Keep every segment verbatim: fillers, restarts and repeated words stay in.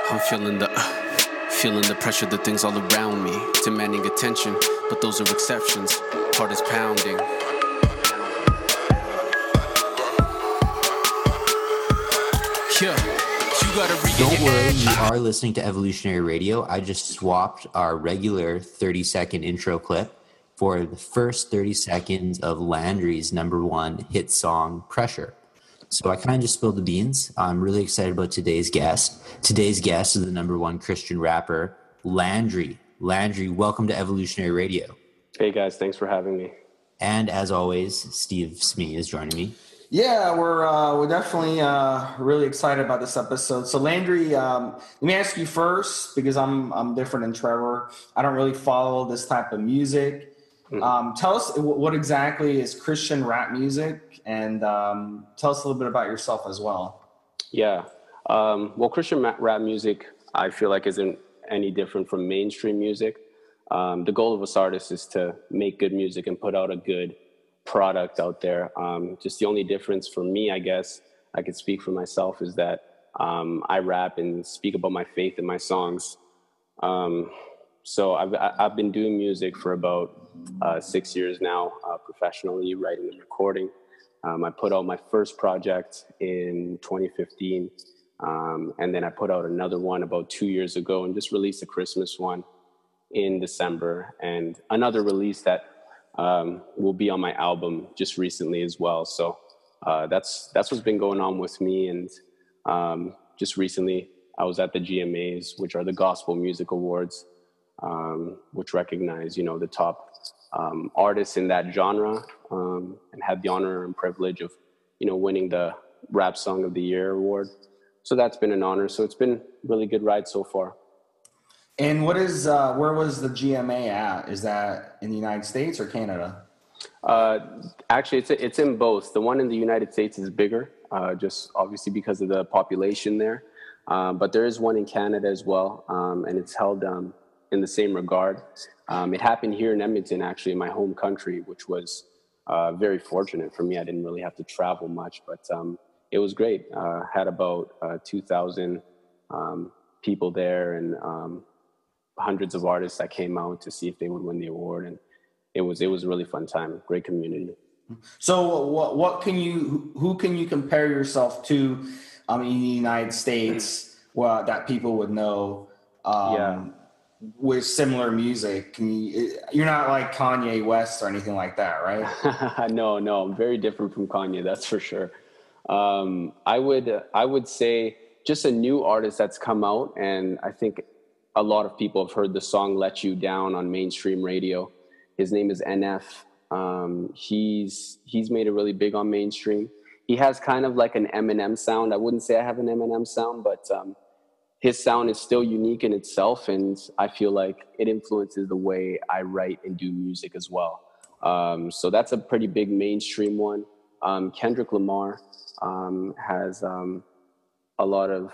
I'm feeling the, uh, feeling the pressure, the things all around me, demanding attention, but those are exceptions. Heart is pounding. Yeah, you gotta read. Don't worry, you are listening to Evolutionary Radio. I just swapped our regular thirty second intro clip for the first thirty seconds of Landry's number one hit song, Pressure. So I kind of just spilled the beans. I'm really excited about today's guest. Today's guest is the number one Christian rapper, Landry. Landry, welcome to Evolutionary Radio. Hey guys, thanks for having me. And as always, Steve Smee is joining me. Yeah, we're uh, we're definitely uh, really excited about this episode. So Landry, um, let me ask you first, because I'm I'm different than Trevor. I don't really follow this type of music. Mm-hmm. Um, tell us what exactly is Christian rap music, and um, tell us a little bit about yourself as well. Yeah, um, well, Christian rap music, I feel like isn't any different from mainstream music. Um, the goal of us artists is to make good music and put out a good product out there. Um, just the only difference for me, I guess, I could speak for myself, is that um, I rap and speak about my faith in my songs. Um, so I've, I've been doing music for about uh, six years now, uh, professionally, writing and recording. Um, I put out my first project in twenty fifteen, um, and then I put out another one about two years ago and just released a Christmas one in December, and another release that um, will be on my album just recently as well. So uh, that's that's what's been going on with me. And um, just recently, I was at the G M As, which are the Gospel Music Awards, um, which recognize, you know, the top um, artists in that genre, um, and had the honor and privilege of, you know, winning the Rap Song of the Year award. So that's been an honor. So it's been a really good ride so far. And what is, uh, where was the G M A at? Is that in the United States or Canada? Uh, actually, it's it's in both. The one in the United States is bigger, uh, just obviously because of the population there. Um, but there is one in Canada as well, um, and it's held um, in the same regard. Um, it happened here in Edmonton, actually, in my home country, which was uh, very fortunate for me. I didn't really have to travel much, but um, it was great. Uh, had about uh, two thousand um, people there, and um, hundreds of artists that came out to see if they would win the award, and it was it was a really fun time. Great community. So what what can you who can you compare yourself to um, in the United States, well, that people would know um, yeah. with similar music? Can you, you're not like Kanye West or anything like that, right? no, no, I'm very different from Kanye, that's for sure. Um, I would I would say just a new artist that's come out, and I think a lot of people have heard the song "Let You Down" on mainstream radio. His name is N F. Um, he's he's made it really big on mainstream. He has kind of like an Eminem sound. I wouldn't say I have an Eminem sound, but um, his sound is still unique in itself, and I feel like it influences the way I write and do music as well. Um, so that's a pretty big mainstream one. Um, Kendrick Lamar um, has um, a lot of,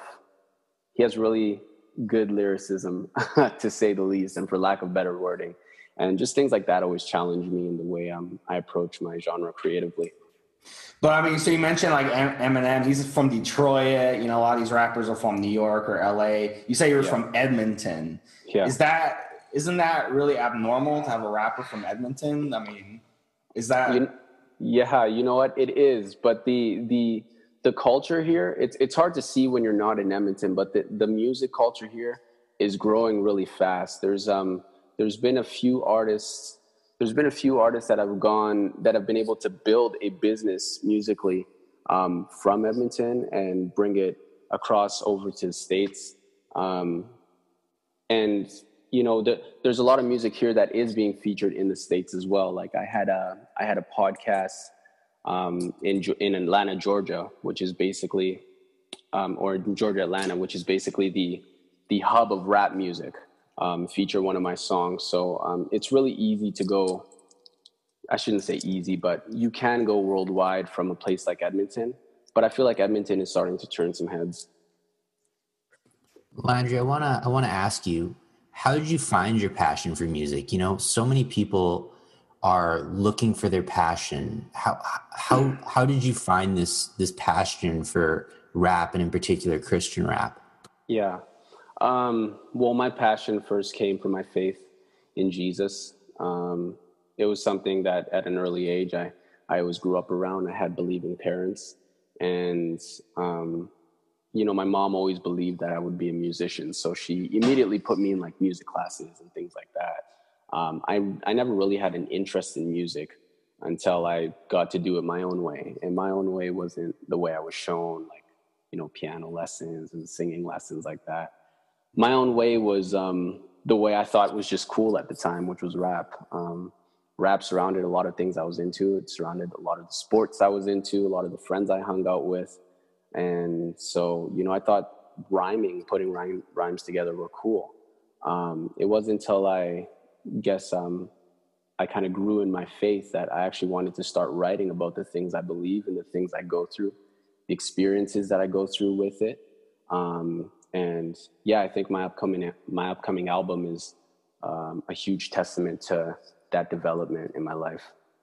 he has really good lyricism, to say the least, and for lack of better wording. And just things like that always challenge me in the way um, I approach my genre creatively. But I mean, so you mentioned like Eminem, he's from Detroit, you know, a lot of these rappers are from New York or L A. You say you're yeah. from Edmonton. Yeah. Is that, isn't that really abnormal to have a rapper from Edmonton? I mean, is that? You, yeah, you know what? It is. But the, the, the culture here, it's, it's hard to see when you're not in Edmonton, but the, the music culture here is growing really fast. There's, um, there's been a few artists There's been a few artists that have gone, that have been able to build a business musically um, from Edmonton and bring it across over to the States. Um, and, you know, the, there's a lot of music here that is being featured in the States as well. Like I had a, I had a podcast um, in, in Atlanta, Georgia, which is basically, um, or Georgia, Atlanta, which is basically the, the hub of rap music. Um, feature one of my songs. So um, it's really easy to go, I shouldn't say easy, but you can go worldwide from a place like Edmonton. But I feel like Edmonton is starting to turn some heads. Landry, I want to I wanna ask you, how did you find your passion for music? You know, so many people are looking for their passion. How how how did you find this this passion for rap, and in particular Christian rap? Yeah. Um, well, my passion first came from my faith in Jesus. Um, it was something that at an early age, I, I always grew up around. I had believing parents. And, um, you know, my mom always believed that I would be a musician. So she immediately put me in like music classes and things like that. Um, I, I never really had an interest in music until I got to do it my own way. And my own way wasn't the way I was shown, like, you know, piano lessons and singing lessons like that. My own way was um, the way I thought was just cool at the time, which was rap. Um, rap surrounded a lot of things I was into. It surrounded a lot of the sports I was into, a lot of the friends I hung out with. And so, you know, I thought rhyming, putting rhyme, rhymes together were cool. Um, it wasn't until I guess um, I kind of grew in my faith that I actually wanted to start writing about the things I believe and the things I go through, the experiences that I go through with it. Um, and yeah, I think my upcoming, my upcoming album is um, a huge testament to that development in my life.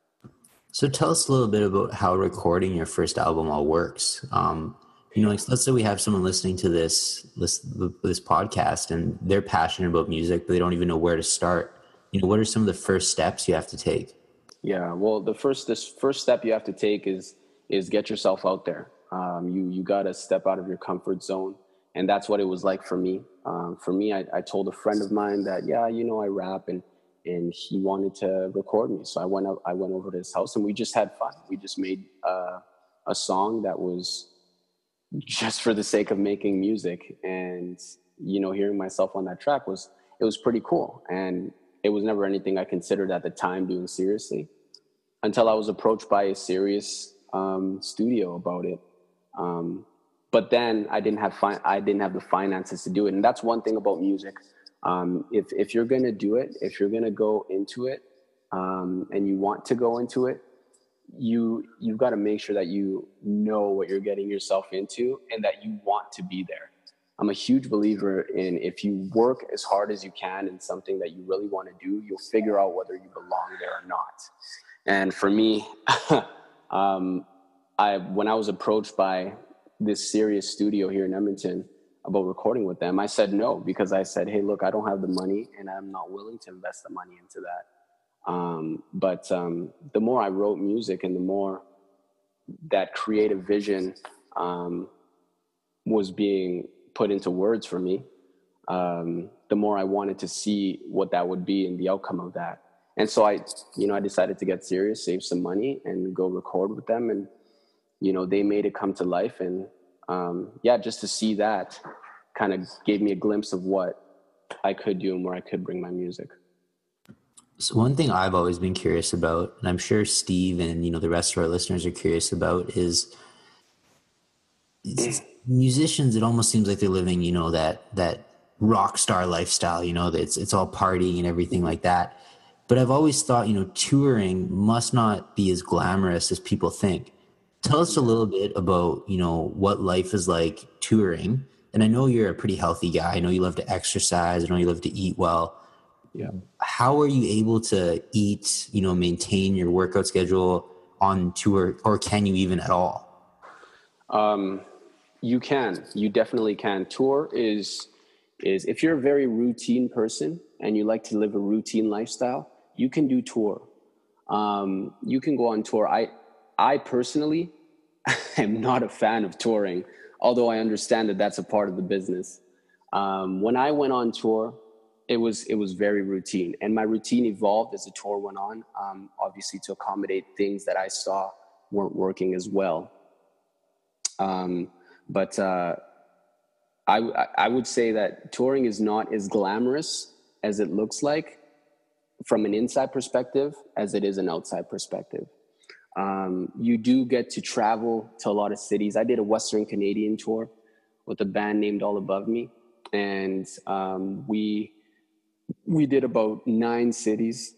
So tell us a little bit about how recording your first album all works. Um, you know, like, let's say we have someone listening to this, this this podcast and they're passionate about music, but they don't even know where to start. You know, what are some of the first steps you have to take? Yeah, well, the first this first step you have to take is is get yourself out there. Um, you you got to step out of your comfort zone, and that's what it was like for me. Um, for me, I, I told a friend of mine that yeah, you know, I rap, and and he wanted to record me, so I went up, I went over to his house, and we just had fun. We just made uh, a song that was just for the sake of making music, and you know, hearing myself on that track was it was pretty cool, and it was never anything I considered at the time doing seriously until I was approached by a serious um, studio about it. Um, but then I didn't have fi- I didn't have the finances to do it, and that's one thing about music. Um, if if you're gonna do it, if you're gonna go into it, um, and you want to go into it, you you've got to make sure that you know what you're getting yourself into and that you want to be there. I'm a huge believer in if you work as hard as you can in something that you really want to do, you'll figure out whether you belong there or not. And for me, um, I when I was approached by this serious studio here in Edmonton about recording with them, I said no, because I said, hey, look, I don't have the money and I'm not willing to invest the money into that. Um, but um, the more I wrote music and the more that creative vision um, was being put into words for me, um, the more I wanted to see what that would be and the outcome of that. And so I, you know, I decided to get serious, save some money and go record with them. And, you know, they made it come to life. And um, yeah, just to see that kind of gave me a glimpse of what I could do and where I could bring my music. So one thing I've always been curious about, and I'm sure Steve and, you know, the rest of our listeners are curious about, is it's, musicians, it almost seems like they're living, you know, that that rock star lifestyle, you know, that it's it's all partying and everything like that. But I've always thought, you know, touring must not be as glamorous as people think. Tell us a little bit about, you know, what life is like touring. And I know you're a pretty healthy guy. I know you love to exercise. I know you love to eat well. Yeah. How are you able to eat, you know, maintain your workout schedule on tour, or can you even at all? Um, you can, you definitely can. Tour is, is if you're a very routine person and you like to live a routine lifestyle, you can do tour. Um, you can go on tour. I, I personally am not a fan of touring, although I understand that that's a part of the business. Um, when I went on tour, it was, it was very routine, and my routine evolved as the tour went on, um, obviously to accommodate things that I saw weren't working as well. Um, but, uh, I, I would say that touring is not as glamorous as it looks like from an inside perspective as it is an outside perspective. Um, you do get to travel to a lot of cities. I did a Western Canadian tour with a band named All Above Me. And, um, we, we did about nine cities,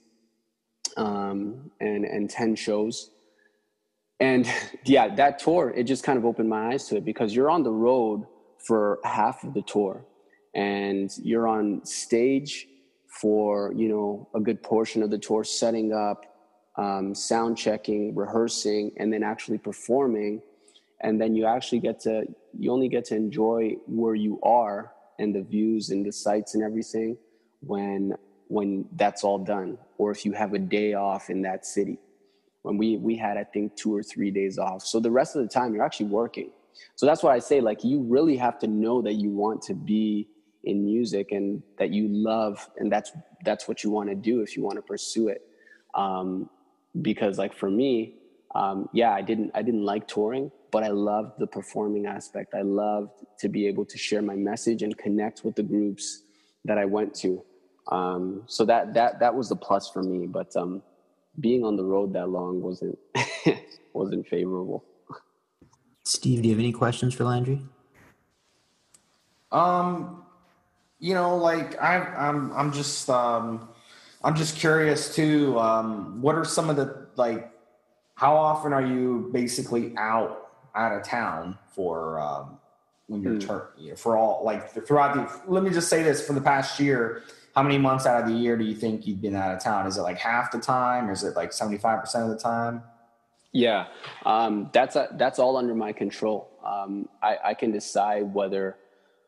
um, and, and ten shows. And yeah, that tour, it just kind of opened my eyes to it, because you're on the road for half of the tour and you're on stage for, you know, a good portion of the tour, setting up, um, sound checking, rehearsing, and then actually performing. And then you actually get to, you only get to enjoy where you are and the views and the sights and everything when when that's all done, or if you have a day off in that city. When we we had, I think, two or three days off. So the rest of the time you're actually working. So that's why I say, like, you really have to know that you want to be in music and that you love, and that's that's what you want to do if you want to pursue it. Um, because like for me, um, yeah, I didn't I didn't like touring, but I loved the performing aspect. I loved to be able to share my message and connect with the groups that I went to. Um, so that that that was the plus for me. But um, being on the road that long wasn't wasn't favorable. Steve, do you have any questions for Landry? Um, you know, like I, I'm, I'm just, um, I'm just curious too. Um, what are some of the, like, how often are you basically out out of town for um, when you're Mm. tur- you know, for all like throughout the? Let me just say this: for the past year, how many months out of the year do you think you've been out of town? Is it like half the time, or is it like seventy-five percent of the time? Yeah, um, that's a, that's all under my control. Um, I, I can decide whether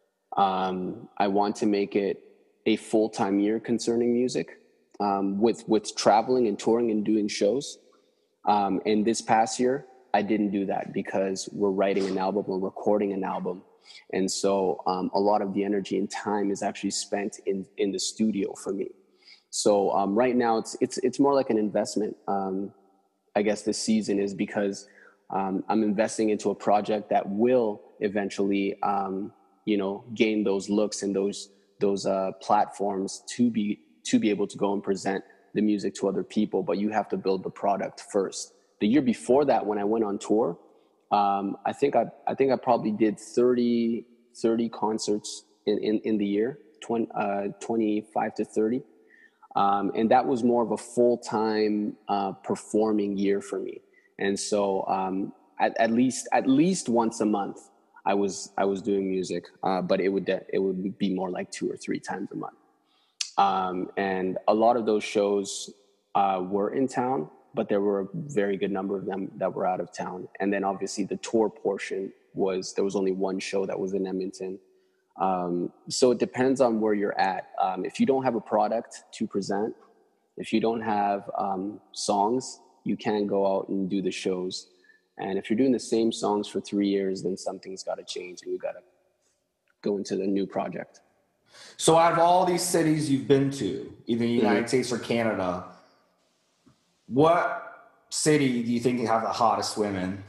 um, I want to make it a full-time year concerning music, um, with with traveling and touring and doing shows. Um, and this past year, I didn't do that because we're writing an album, we're recording an album, and so um, a lot of the energy and time is actually spent in in the studio for me. So um, right now, it's it's it's more like an investment. Um, I guess this season is because um, I'm investing into a project that will eventually, um, you know, gain those looks and those those uh, platforms to be to be able to go and present the music to other people. But you have to build the product first. The year before that, when I went on tour, um, I think I I think I probably did thirty, thirty concerts in, in, in the year, twenty, uh, twenty-five to thirty. Um, and that was more of a full-time uh, performing year for me. And so um, at, at least at least once a month, I was I was doing music, uh, but it would it would be more like two or three times a month. Um, and a lot of those shows uh, were in town, but there were a very good number of them that were out of town. And then obviously the tour portion was, there was only one show that was in Edmonton. Um, so it depends on where you're at. Um, if you don't have a product to present, if you don't have um, songs, you can't go out and do the shows. And if you're doing the same songs for three years, then something's got to change and you got to go into the new project. So out of all these cities you've been to, either the United Mm-hmm. States or Canada, what city do you think have the hottest women?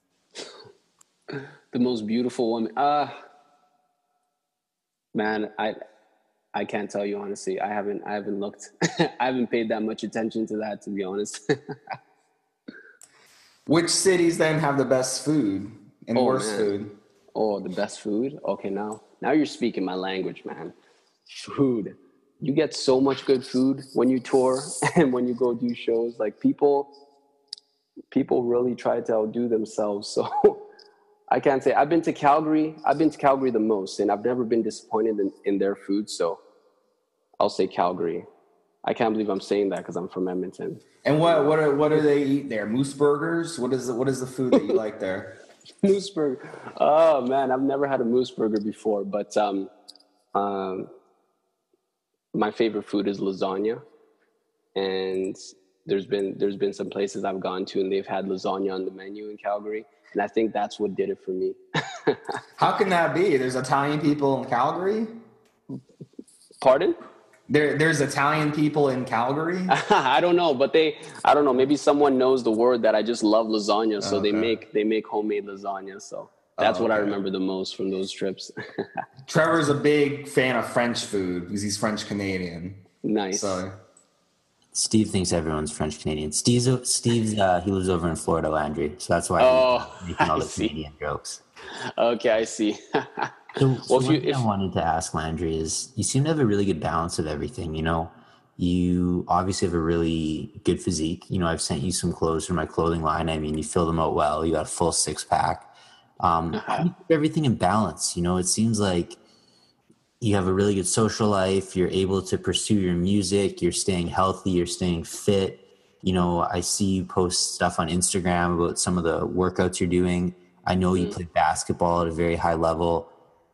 The most beautiful woman. Uh, man, I I can't tell you honestly. I haven't I haven't looked. I haven't paid that much attention to that, to be honest. Which cities then have the best food and Oh, worst man. food? Oh, the best food? Okay, now now you're speaking my language, man. Food. You get so much good food when you tour and when you go do shows. Like people people really try to outdo themselves. So I can't say. I've been to Calgary. I've been to Calgary the most, and I've never been disappointed in, in their food. So I'll say Calgary. I can't believe I'm saying that because I'm from Edmonton. And what what are, what do they eat there? Moose burgers? What is the, what is the food that you like there? Moose burger. Oh man, I've never had a moose burger before, but um, um, my favorite food is lasagna. And there's been there's been some places I've gone to, and they've had lasagna on the menu in Calgary, and I think that's what did it for me. How can that be? There's Italian people in Calgary? Pardon? There there's Italian people in Calgary? I don't know, but they, I don't know, maybe someone knows the word that I just love lasagna. So Okay. they make, they make homemade lasagna. So that's Oh, what I okay. remember the most from those trips. Trevor's a big fan of French food because he's French Canadian. Nice. So Steve thinks everyone's French Canadian. Steve's Steve's uh, he lives over in Florida, Landry, so that's why Oh, he's making all I the see. Canadian jokes. Okay. I see. So, so Well, if one you, thing if, I wanted to ask Landry is, you seem to have a really good balance of everything. You know, you obviously have a really good physique. You know, I've sent you some clothes from my clothing line. I mean, you fill them out well. You got a full six pack. Um, how do you keep everything in balance? You know, it seems like you have a really good social life. You're able to pursue your music. You're staying healthy. You're staying fit. You know, I see you post stuff on Instagram about some of the workouts you're doing. I know you Mm. play basketball at a very high level.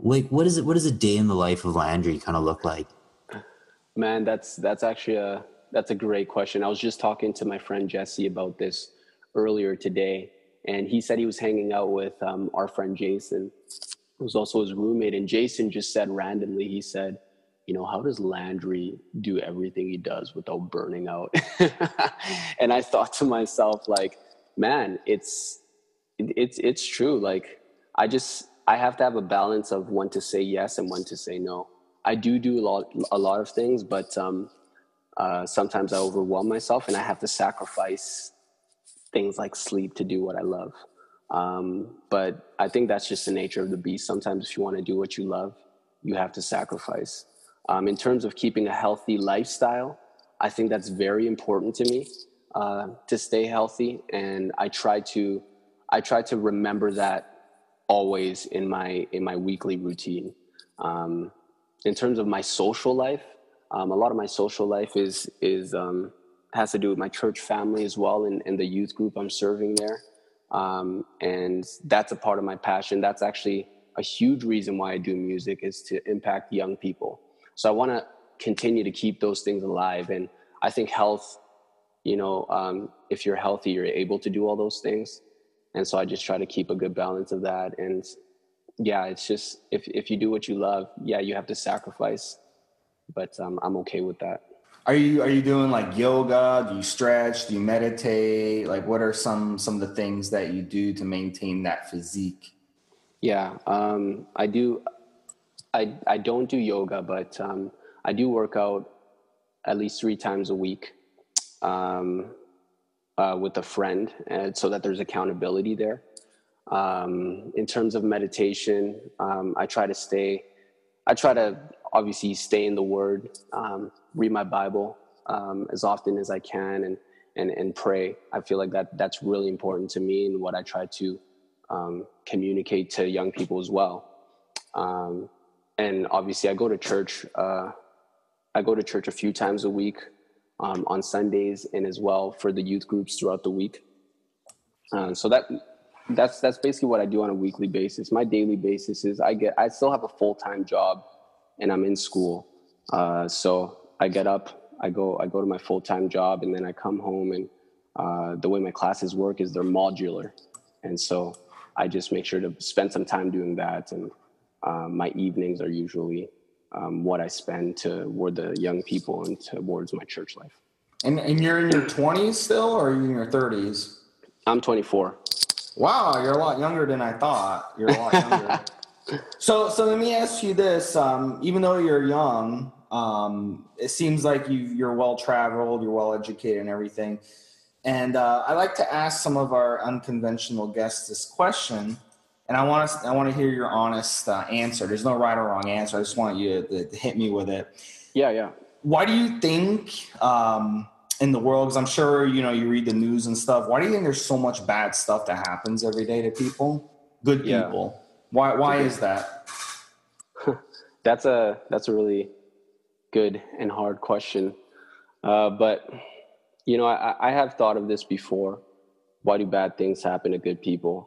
like what is it? What does a day in the life of Landry kind of look like? Man, that's that's actually a that's a great question. I was just talking to my friend Jesse about this earlier today, and he said he was hanging out with um, our friend Jason, who's also his roommate. And Jason just said randomly, he said, you know, how does Landry do everything he does without burning out? And I thought to myself, like, man, it's it's it's true. Like, I just I have to have a balance of when to say yes and when to say no. I do do a lot a lot of things, but um, uh, sometimes I overwhelm myself, and I have to sacrifice things like sleep to do what I love. Um, but I think that's just the nature of the beast. Sometimes if you want to do what you love, you have to sacrifice. Um, in terms of keeping a healthy lifestyle, I think that's very important to me, uh, to stay healthy. And I try to, I try to remember that always in my, in my weekly routine. Um, in terms of my social life, um, a lot of my social life is, is, um, has to do with my church family as well, and, and the youth group I'm serving there. Um, and that's a part of my passion. That's actually a huge reason why I do music, is to impact young people. So I want to continue to keep those things alive. And I think health, you know, um, if you're healthy, you're able to do all those things. And so I just try to keep a good balance of that. And yeah, it's just, if, if you do what you love, yeah, you have to sacrifice, but um, I'm okay with that. Are you are you doing like yoga? Do you stretch? Do you meditate? Like, what are some some of the things that you do to maintain that physique? Yeah, um, I do. I I don't do yoga, but um, I do work out at least three times a week um, uh, with a friend, and so that there's accountability there. Um, in terms of meditation, um, I try to stay. I try to obviously stay in the Word, um, read my Bible um, as often as I can, and and and pray. I feel like that that's really important to me, and what I try to um, communicate to young people as well. Um, and obviously, I go to church. Uh, I go to church a few times a week um, on Sundays, and as well for the youth groups throughout the week. Uh, so that that's that's basically what I do on a weekly basis. My daily basis is I get I still have a full-time job, and I'm in school. Uh, so I get up, I go I go to my full-time job, and then I come home, and uh, the way my classes work is they're modular, and so I just make sure to spend some time doing that. And uh, my evenings are usually um, what I spend toward the young people and towards my church life. And and you're in your twenties still, or are you in your thirties? I'm twenty-four. Wow, you're a lot younger than I thought. You're a lot younger. So, so let me ask you this. Um, even though you're young, um, it seems like you, you're well-traveled, you're well-educated and everything. And uh, I like to ask some of our unconventional guests this question, and I want to I want to hear your honest uh, answer. There's no right or wrong answer. I just want you to, to hit me with it. Yeah, yeah. Why do you think um, in the world, because I'm sure, you know, you read the news and stuff, why do you think there's so much bad stuff that happens every day to people? Good Yeah. people. Why Why is that? That's a that's a really good and hard question. Uh, but, you know, I, I have thought of this before. Why do bad things happen to good people?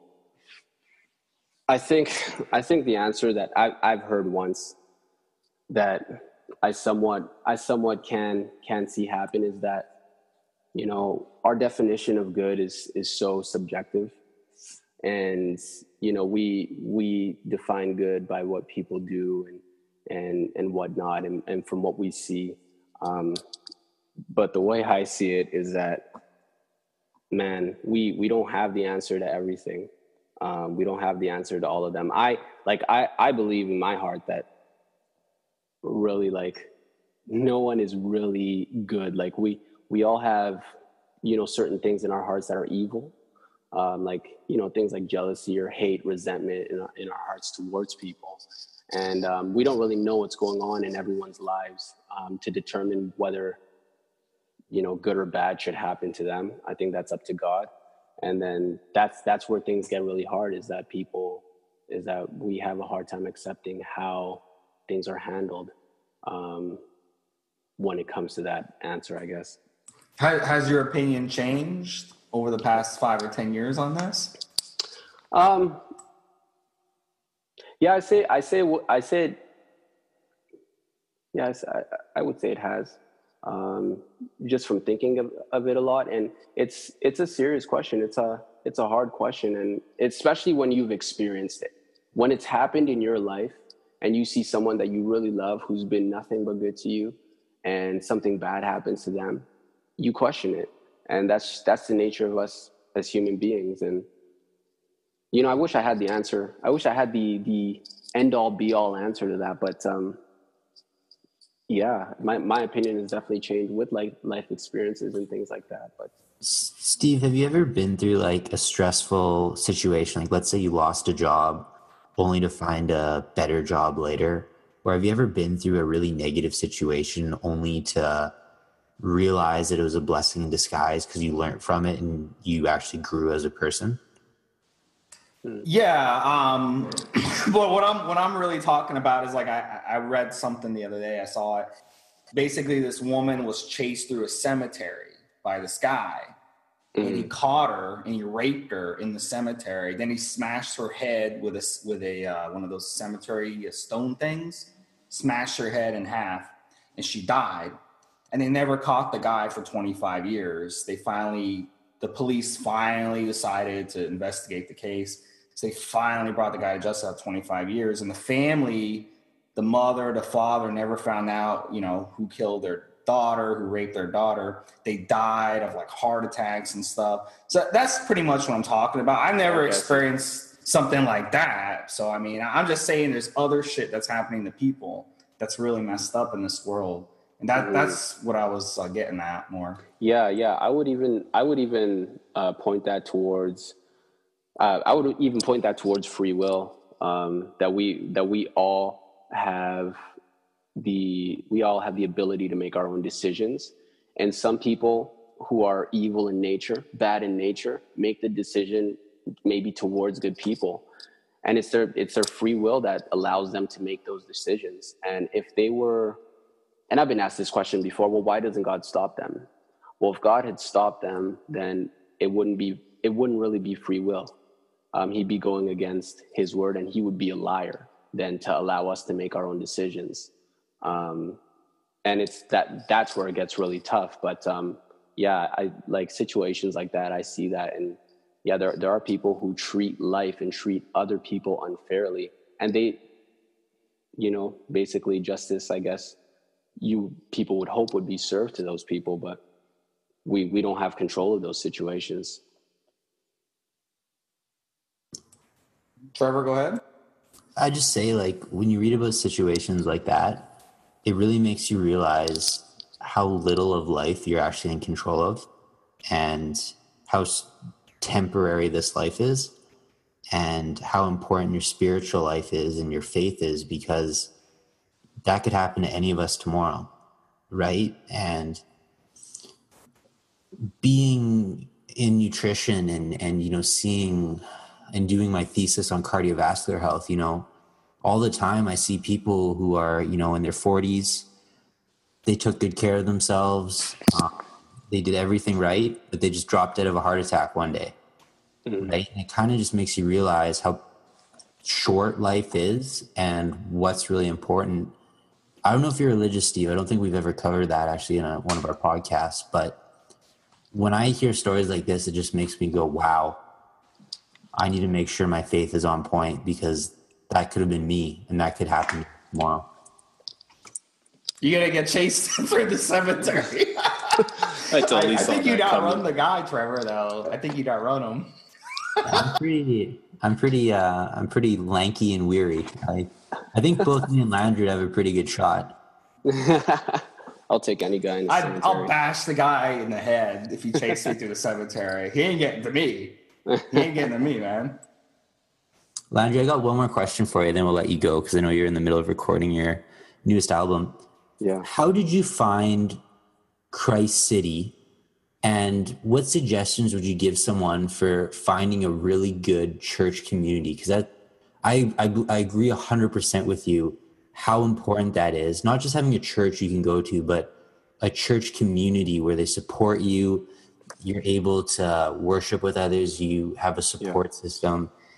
I think I think the answer that I, I've heard once that I somewhat I somewhat can can see happen is that, you know, our definition of good is is so subjective. And, you know, we we define good by what people do and and and whatnot, and, and from what we see. Um, but the way I see it is that, man, we we don't have the answer to everything. Um, we don't have the answer to all of them. I like I I believe in my heart that really, like, no one is really good. Like we we all have, you know, certain things in our hearts that are evil. Um, like, you know, things like jealousy or hate, resentment in our, in our hearts towards people. And um, we don't really know what's going on in everyone's lives um, to determine whether, you know, good or bad should happen to them. I think that's up to God. And then that's that's where things get really hard, is that people, is that we have a hard time accepting how things are handled um, when it comes to that answer, I guess. Has, has your opinion changed over the past five or ten years on this? Um, Yeah, I say, I say, I say, yes, I, I would say it has. Um, just from thinking of, of it a lot, and it's it's a serious question. It's a it's a hard question, and especially when you've experienced it, when it's happened in your life, and you see someone that you really love who's been nothing but good to you, and something bad happens to them, you question it, and that's that's the nature of us as human beings. And you know, I wish I had the answer. I wish I had the the end all be all answer to that, but. Um, Yeah, my, my opinion has definitely changed with like life experiences and things like that. But Steve, have you ever been through like a stressful situation? Like, let's say you lost a job only to find a better job later. Or have you ever been through a really negative situation only to realize that it was a blessing in disguise because you learned from it and you actually grew as a person? Yeah, um, but what I'm what I'm really talking about is like I, I read something the other day. I saw it. Basically, this woman was chased through a cemetery by this guy, mm-hmm. and he caught her and he raped her in the cemetery. Then he smashed her head with a with a uh, one of those cemetery stone things, smashed her head in half, and she died. And they never caught the guy for twenty-five years. They finally, the police finally decided to investigate the case. So they finally brought the guy to justice after twenty-five years. And the family, the mother, the father never found out, you know, who killed their daughter, who raped their daughter. They died of like heart attacks and stuff. So that's pretty much what I'm talking about. I've never okay. experienced something like that. So, I mean, I'm just saying there's other shit that's happening to people that's really messed up in this world. And that, mm-hmm. that's what I was uh, getting at more. Yeah, yeah. I would even, I would even uh, point that towards, uh, I would even point that towards free will. Um, that we, that we all have the, we all have the ability to make our own decisions. And some people who are evil in nature, bad in nature, make the decision maybe towards good people. And it's their, it's their free will that allows them to make those decisions. And if they were, and I've been asked this question before, well, why doesn't God stop them? Well, if God had stopped them, then it wouldn't be, it wouldn't really be free will. Um, he'd be going against his word, and he would be a liar then to allow us to make our own decisions. Um, and it's that, that's where it gets really tough. But um, yeah, I like situations like that. I see that. And yeah, there, there are people who treat life and treat other people unfairly, and they, you know, basically justice, I guess, you people would hope would be served to those people, but we we don't have control of those situations. Trevor, go ahead. I just say, like, when you read about situations like that, it really makes you realize how little of life you're actually in control of and how temporary this life is and how important your spiritual life is and your faith is, because that could happen to any of us tomorrow, right? And being in nutrition and, and, you know, seeing and doing my thesis on cardiovascular health, you know, all the time I see people who are, you know, in their forties, they took good care of themselves. Uh, they did everything right, but they just dropped dead of a heart attack one day, mm-hmm. right? And it kind of just makes you realize how short life is and what's really important. I don't know if you're religious, Steve. I don't think we've ever covered that actually in a, one of our podcasts. But when I hear stories like this, it just makes me go, wow, I need to make sure my faith is on point, because that could have been me and that could happen tomorrow. You're going to get chased through the cemetery. I, totally I, I think you'd outrun coming. the guy, Trevor, though. I think you'd outrun him. I'm pretty, I'm pretty, uh, I'm pretty lanky and weary. I, I think both me and Landry would have a pretty good shot. I'll take any guy in the I'd, cemetery. I'll bash the guy in the head if he chased me through the cemetery. He ain't getting to me. He ain't getting to me, man. Landry, I got one more question for you, then we'll let you go, because I know you're in the middle of recording your newest album. Yeah. How did you find Christ City, and what suggestions would you give someone for finding a really good church community? Because that, I, I I agree one hundred percent with you how important that is. Not just having a church you can go to, but a church community where they support you, you're able to worship with others, you have a support yeah. system.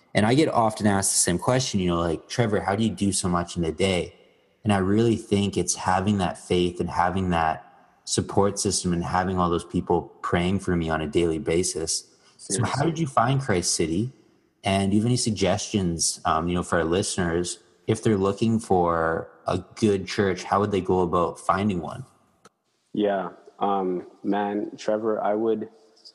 And I get often asked the same question, you know, like, Trevor, how do you do so much in a day? And I really think it's having that faith and having that support system and having all those people praying for me on a daily basis. Seriously. So how did you find Christ City? And do you have any suggestions, um, you know, for our listeners, if they're looking for a good church, how would they go about finding one? Yeah, um, man, Trevor, I would,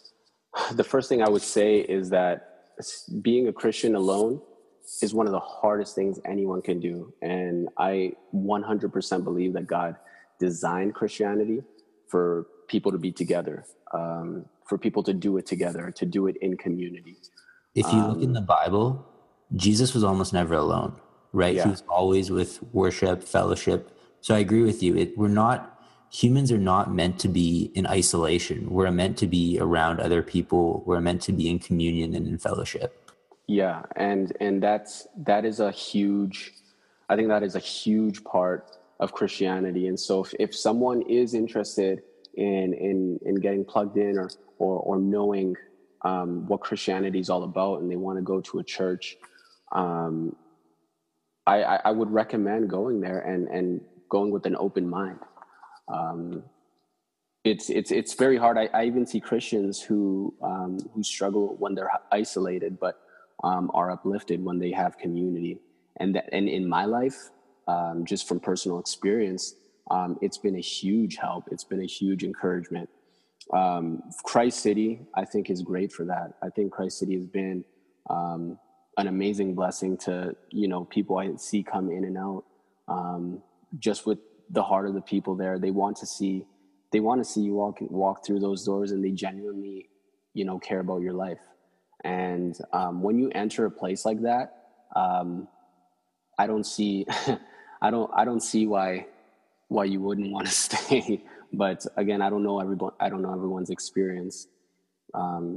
the first thing I would say is that being a Christian alone is one of the hardest things anyone can do. And I one hundred percent believe that God designed Christianity for people to be together, um, for people to do it together, to do it in community. If you look in the Bible, Jesus was almost never alone, right? Yeah. He was always with worship, fellowship. So I agree with you. It, we're not, humans are not meant to be in isolation. We're meant to be around other people. We're meant to be in communion and in fellowship. Yeah. And, and that's, that is a huge, I think that is a huge part of Christianity. And so if, if someone is interested in, in, in getting plugged in or, or, or knowing Um, what Christianity is all about, and they want to go to a church, um, I, I, I would recommend going there and, and going with an open mind. Um, it's it's it's very hard. I, I even see Christians who um, who struggle when they're isolated, but um, are uplifted when they have community. And that, and in my life, um, just from personal experience, um, it's been a huge help. It's been a huge encouragement. Um, Christ City, I think, is great for that. I think Christ City has been um, an amazing blessing to, you know, people I see come in and out. Um, just with the heart of the people there, they want to see, they want to see you walk walk through those doors, and they genuinely, you know, care about your life. And um, when you enter a place like that, um, I don't see, I don't, I don't see why, why you wouldn't want to stay. But again, I don't know everyone. I don't know everyone's experience. Um,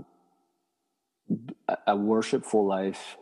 a, a worshipful life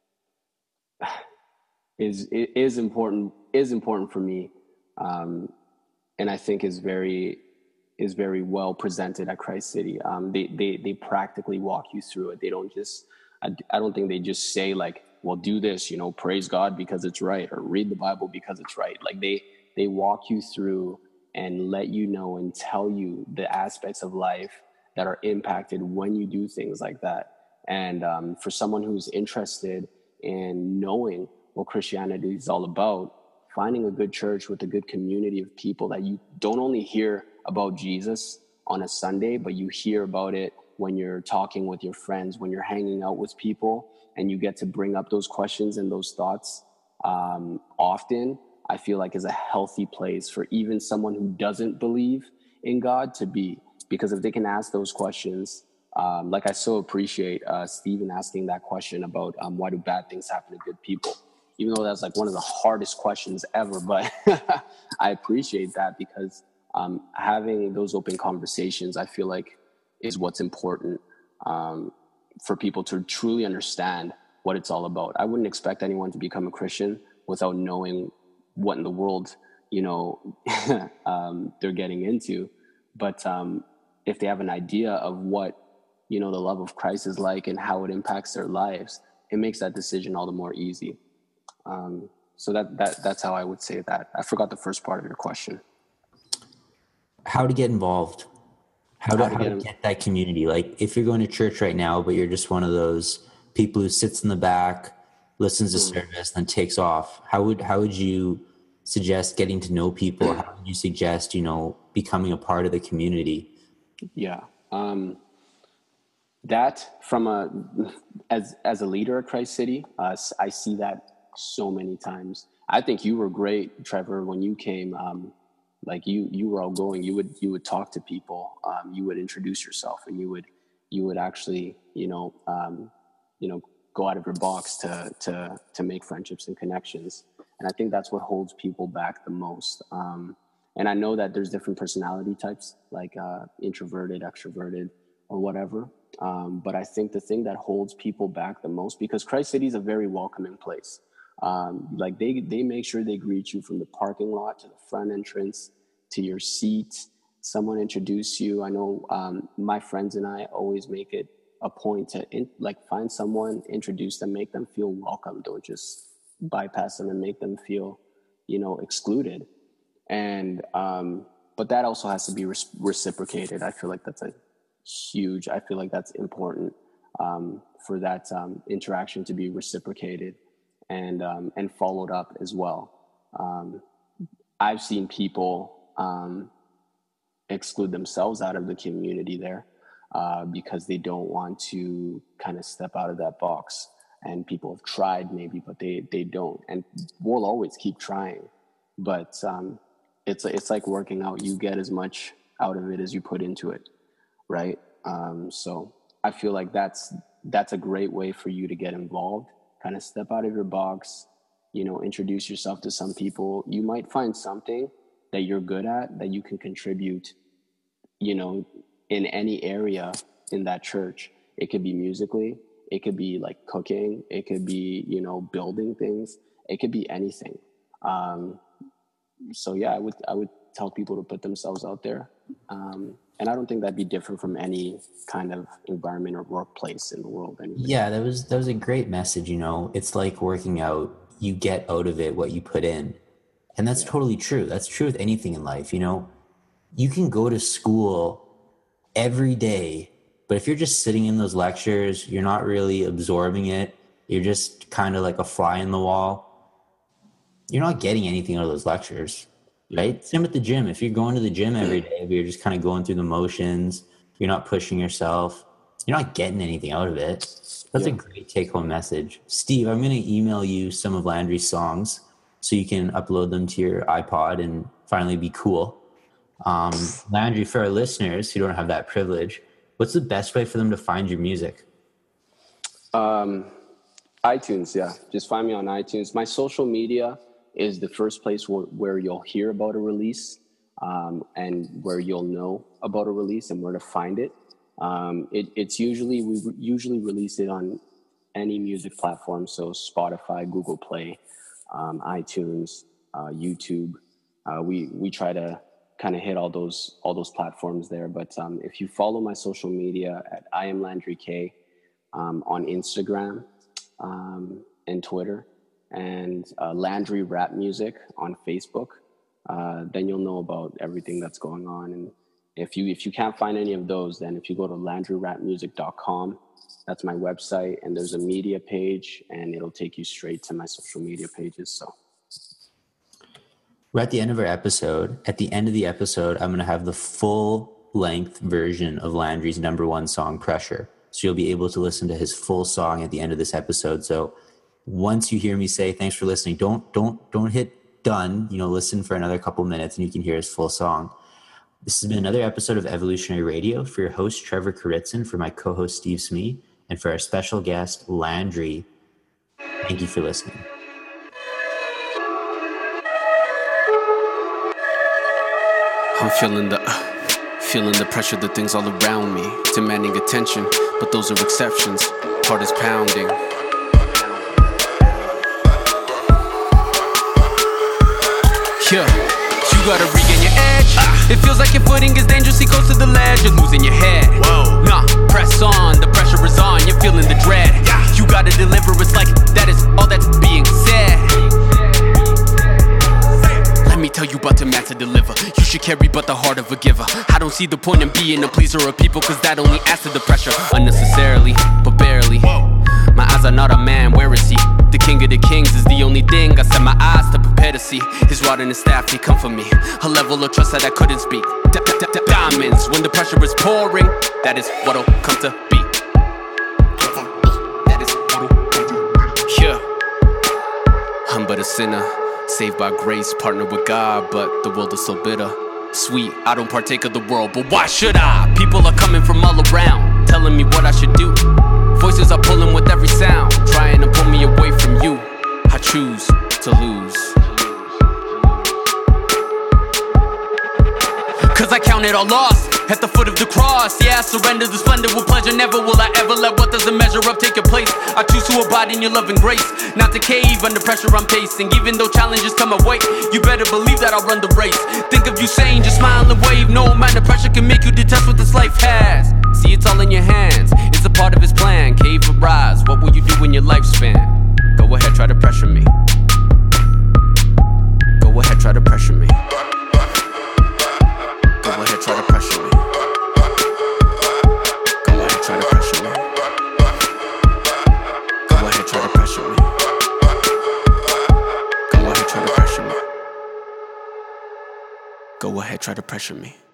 is is important. Is important for me, um, and I think is very is very well presented at Christ City. Um, they they they practically walk you through it. They don't just. I, I don't think they just say like, "Well, do this," you know, praise God because it's right, or read the Bible because it's right. Like they they walk you through and let you know and tell you the aspects of life that are impacted when you do things like that. And um, for someone who's interested in knowing what Christianity is all about, finding a good church with a good community of people that you don't only hear about Jesus on a Sunday, but you hear about it when you're talking with your friends, when you're hanging out with people, and you get to bring up those questions and those thoughts um, often, I feel like is a healthy place for even someone who doesn't believe in God to be, because if they can ask those questions, um, like I so appreciate uh, Stephen asking that question about um, why do bad things happen to good people, even though that's like one of the hardest questions ever, but I appreciate that because um, having those open conversations, I feel like is what's important um, for people to truly understand what it's all about. I wouldn't expect anyone to become a Christian without knowing what in the world, you know, um, they're getting into. But um, if they have an idea of what, you know, the love of Christ is like and how it impacts their lives, it makes that decision all the more easy. Um, so that, that that's how I would say that. I forgot the first part of your question. How to get involved. How to, How to how get to in- get that community. Like if you're going to church right now, but you're just one of those people who sits in the back, listens to service, then takes off. How would how would you suggest getting to know people? How would you suggest, you know, becoming a part of the community? Yeah. Um, that from a, as, as a leader at Christ City, uh, I see that so many times. I think you were great, Trevor, when you came, um, like you, you were outgoing. You would, you would talk to people, um, you would introduce yourself, and you would, you would actually, you know, um, you know, go out of your box to, to, to make friendships and connections. And I think that's what holds people back the most. Um, and I know that there's different personality types, like uh, introverted, extroverted, or whatever. Um, but I think the thing that holds people back the most, because Christ City is a very welcoming place. Um, like they, they make sure they greet you from the parking lot to the front entrance to your seat. Someone introduce you. I know um, my friends and I always make it a point to in, like find someone, introduce them, make them feel welcome. Don't just bypass them and make them feel, you know, excluded. And um, but that also has to be res- reciprocated. I feel like that's a huge. I feel like that's important um, for that um, interaction to be reciprocated and um, and followed up as well. Um, I've seen people um, exclude themselves out of the community there uh, because they don't want to kind of step out of that box. And people have tried maybe, but they they don't. And we'll always keep trying. But um, it's it's like working out. You get as much out of it as you put into it, right? Um, so I feel like that's that's a great way for you to get involved. Kind of step out of your box, you know, introduce yourself to some people. You might find something that you're good at that you can contribute, you know, in any area in that church. It could be musically, it could be like cooking, it could be, you know, building things, it could be anything. Um, so yeah, I would I would tell people to put themselves out there. Um, and I don't think that'd be different from any kind of environment or workplace in the world. Anyway. Yeah, that was that was a great message, you know. It's like working out. You get out of it what you put in. And that's yeah. totally true. That's true with anything in life, you know. You can go to school every day, but if you're just sitting in those lectures, you're not really absorbing it. You're just kind of like a fly in the wall. You're not getting anything out of those lectures, right? Same with the gym. If you're going to the gym every day, but you're just kind of going through the motions, you're not pushing yourself, you're not getting anything out of it. That's yeah. a great take-home message. Steve, I'm going to email you some of Landry's songs so you can upload them to your iPod and finally be cool. Um, Landry, for our listeners who don't have that privilege, what's the best way for them to find your music? Um, iTunes, yeah. Just find me on iTunes. My social media is the first place where, where you'll hear about a release um, and where you'll know about a release and where to find it. Um, it it's usually, we usually release it on any music platform. So Spotify, Google Play, um, iTunes, uh, YouTube. Uh, we, we try to kind of hit all those, all those platforms there. But um, if you follow my social media at I am Landry K um, on Instagram um, and Twitter, and uh, Landry Rap Music on Facebook, uh, then you'll know about everything that's going on. And if you if you can't find any of those, then if you go to landry rap music dot com, that's my website, and there's a media page, and it'll take you straight to my social media pages. So we're at the end of our episode. At the end of the episode, I'm going to have the full length version of Landry's number one song, Pressure. So you'll be able to listen to his full song at the end of this episode. So once you hear me say thanks for listening, don't don't don't hit done. You know, listen for another couple minutes and you can hear his full song. This has been another episode of Evolutionary Radio. For your host, Trevor Kuritzin, for my co-host, Steve Smee, and for our special guest, Landry, thank you for listening. I'm feeling the, uh, feeling the pressure, the things all around me, demanding attention, but those are exceptions. Heart is pounding. Yeah, you gotta regain your edge. Ah. It feels like your footing is dangerously close to the ledge. You're losing your head. Whoa. Nah, press on, the pressure is on. You're feeling the dread. Yeah. You gotta deliver, it's like that is all that's being said. Let me tell you about the man to deliver. You should carry but the heart of a giver. I don't see the point in being a pleaser of people, cause that only adds to the pressure. Unnecessarily, but barely. Whoa. My eyes are not a man, where is he? The king of the kings is the only thing I set my eyes to prepare to see. His rod and his staff, he come for me. A level of trust that I couldn't speak. D- d- d- diamonds, when the pressure is pouring, that is what'll come to be. That is what'll come to be. Yeah. I'm but a sinner, saved by grace, partnered with God, but the world is so bitter. Sweet, I don't partake of the world, but why should I? People are coming from all around, telling me what I should do. Voices are pulling with every sound, trying to pull me away from you. I choose to lose. Cause I count it all lost at the foot of the cross. Yeah, I surrender the splendor with pleasure. Never will I ever let what doesn't measure up take your place. I choose to abide in your love and grace, not to cave under pressure I'm pacing. Even though challenges come my way, you better believe that I'll run the race. Think of you saying, just smile and wave. No amount of pressure can make you detest what this life has. See, it's all in your hands, it's a part of his plan. Cave or rise, what will you do in your lifespan? Go ahead, try to pressure me. Go ahead, try to pressure me. Go ahead, try to pressure me. Go ahead, try to pressure me. Go ahead, try to pressure me. Go ahead, try to pressure me. Go ahead, try to pressure me.